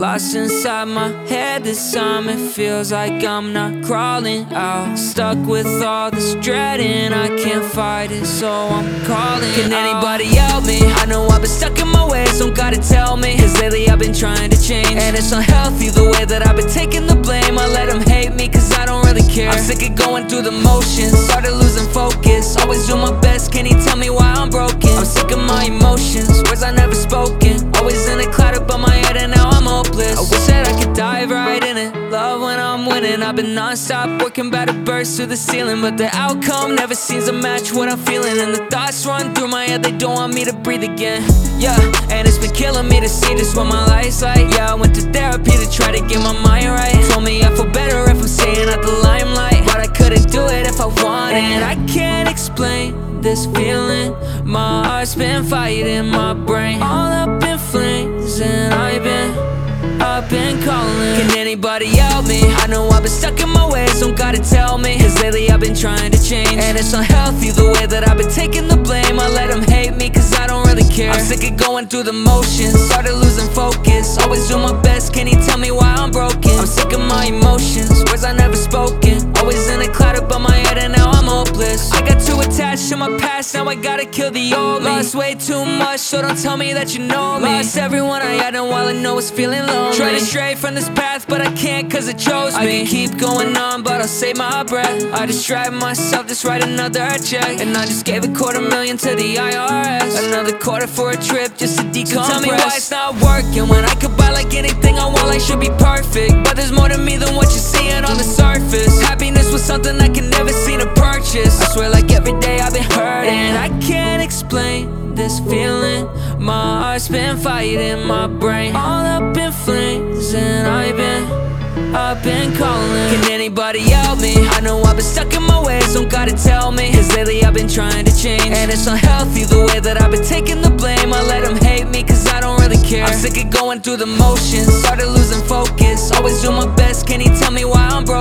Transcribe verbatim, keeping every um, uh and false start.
Lost inside my head this time, it feels like I'm not crawling out. Stuck with all this dread and I can't fight it, so I'm calling. Can anybody help me? I know I've been stuck in my ways, don't gotta tell me. Cause lately I've been trying to change, and it's unhealthy the way that I've been taking the blame. I let them hate me cause I don't really care. I'm sick of going through the motions, started losing focus. Always do my best, can you tell me why I'm broken? I'm sick of my emotions, words I never spoken. Always in a cloud above my head and now I'm hopeless. I wish that I could dive right in it. Love when I'm winning. I've been non-stop working, about to burst through the ceiling, but the outcome never seems to match what I'm feeling. And the thoughts run through my head, they don't want me to breathe again. Yeah, and it's been killing me to see just what my life's like. Yeah, I went to therapy to try to get my mind right. Told me I feel better if I'm staying at the limelight, but I couldn't do it if I wanted. And I can't explain this feeling. My heart's been fighting my brain, all up in flames, and I've been I've been calling. Can anybody help me? I know I've been stuck in my ways, don't gotta tell me. Cause lately I've been trying to change, and it's unhealthy the way that I've been taking the blame. I let them hate me cause I don't really care. I'm sick of going through the motions, started losing focus. Always do my best, can you tell me why I'm broken? I'm sick of my emotions, words I never spoken. Always in a cloud above my head and now I'm hopeless. I got too attached to my past, now I gotta kill the old me. Lost way too much, so don't tell me that you know me. Lost everyone I had and all I know is feeling lonely. Try to stray from this path, but I can't cause it chose me. I can keep going on, but I'll save my breath. I distract myself, just write another check. And I just gave a quarter million to the I R S. Another quarter for a trip, just to decompress. So tell me why it's not working, when I could buy like anything I want, like should be perfect. But there's more to me than what you're seeing on the surface. Happiness was something I can never seem to purchase. I swear like every day I've been hurting, and I can't explain this feeling. My heart's been fighting my brain, all up in flames, and I've been I've been calling. Can anybody help me? I know I've been stuck in my ways, don't gotta tell me. Cause lately I've been trying to change, and it's unhealthy the way that I've been taking the blame. I let them hate me cause I don't really care. I'm sick of going through the motions, started losing focus. Always do my best, can you tell me why I'm broken?